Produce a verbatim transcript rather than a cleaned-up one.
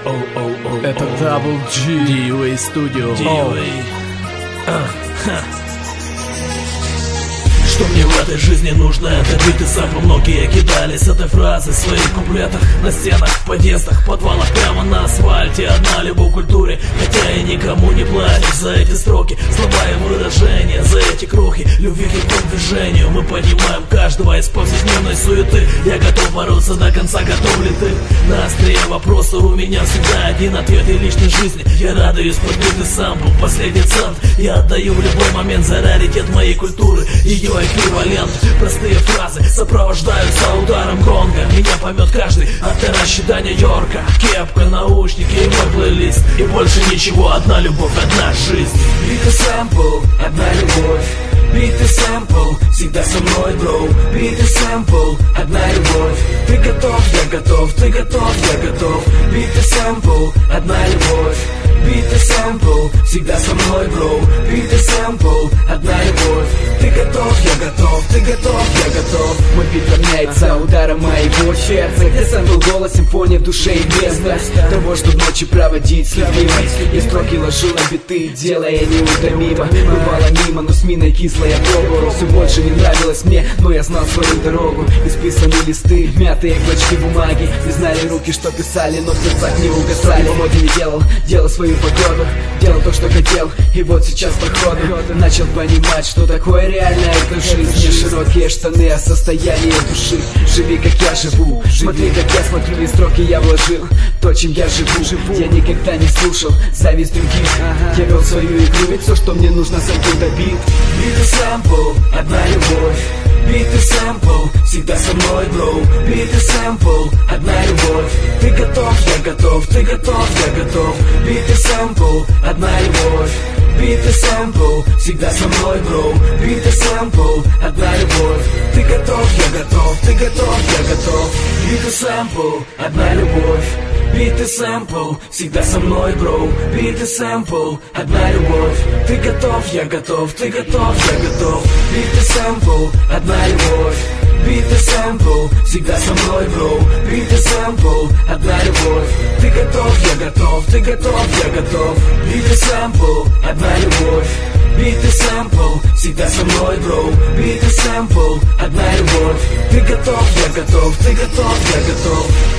Это Double G ди ю эй Studio. ди ю эй. А, ха. Что мне в этой жизни нужно, это биты сампл. Многие кидали с этой фразы в своих куплетах. На стенах, в подъездах, в подвалах, прямо на асфальте. Одна любовь к культуре, хотя и никому не платишь за эти строки. Слова и выражения, за эти крохи любви к любому движению. Мы понимаем каждого из повседневной суеты. Я готов бороться до конца, готов ли ты? На острие вопроса у меня всегда один ответ и личной жизни. Я радуюсь под биты сампл, последний цент я отдаю в любой момент за раритет моей культуры. Ее эквивалент, простые фразы сопровождаются ударом гонга. Меня поймет каждый от Таращи до Нью-Йорка. Кепка, наушники и мой плейлист. И больше ничего, одна любовь, одна жизнь. Биты сэмпл, одна любовь. Биты сэмпл, всегда со мной, бро. Биты сэмпл, одна любовь. Ты готов, я готов, ты готов, я готов. Биты сэмпл, одна любовь. Биты сэмпл, всегда со мной, бро. Биты сэмпл, одна любовь. Ты готов, я готов, ты готов, я готов. Мой бит равняется ударом моего сердца, где сэмпл голос, симфония в душе и место того, что ночи проводить с любимой. Я строки ложу на биты, делая неутомимо. Бывало мимо, но с миной кислая пробовала. Все больше не нравилось мне, но я знал свою дорогу. Исписанные листы, мятые клочки бумаги. Не знали руки, что писали, но в сердцах не угасали. По моде не делал, делал свою погоду, делал то, что хотел, и вот сейчас по ходу начал понимать, что такое реальная эта жизнь. Не широкие штаны, а состояние души. Живи, как я живу, смотри, как я смотрю, и строки я вложил то, чем я живу. Я никогда не слушал зависть других. Я вел свою игру, ведь все, что мне нужно, сэмпл добит. Биты сэмпл, одна любовь. Биты сэмпл, всегда со мной, бро. Биты сэмпл, одна любовь. Ты готов, я готов, ты готов, я готов. Биты сэмпл, одна любовь. Биты сэмпл, всегда со мной, бро. Биты сэмпл, одна любовь. Ты готов, я готов, ты готов, я готов. Биты сэмпл, одна любовь. Биты сэмпл, всегда со мной, бро. Биты сэмпл, одна любовь. Ты готов, я готов, ты готов, я готов. Биты сэмпл, одна любовь. Биты сэмпл, всегда со мной, бро. Биты сэмпл, одна любовь. Ты готов, я готов, ты готов, я готов. Биты сэмпл, одна любовь. Биты сэмпл, всегда со мной, бро. Биты сэмпл, одна любовь. Ты готов, я готов, ты готов, я готов.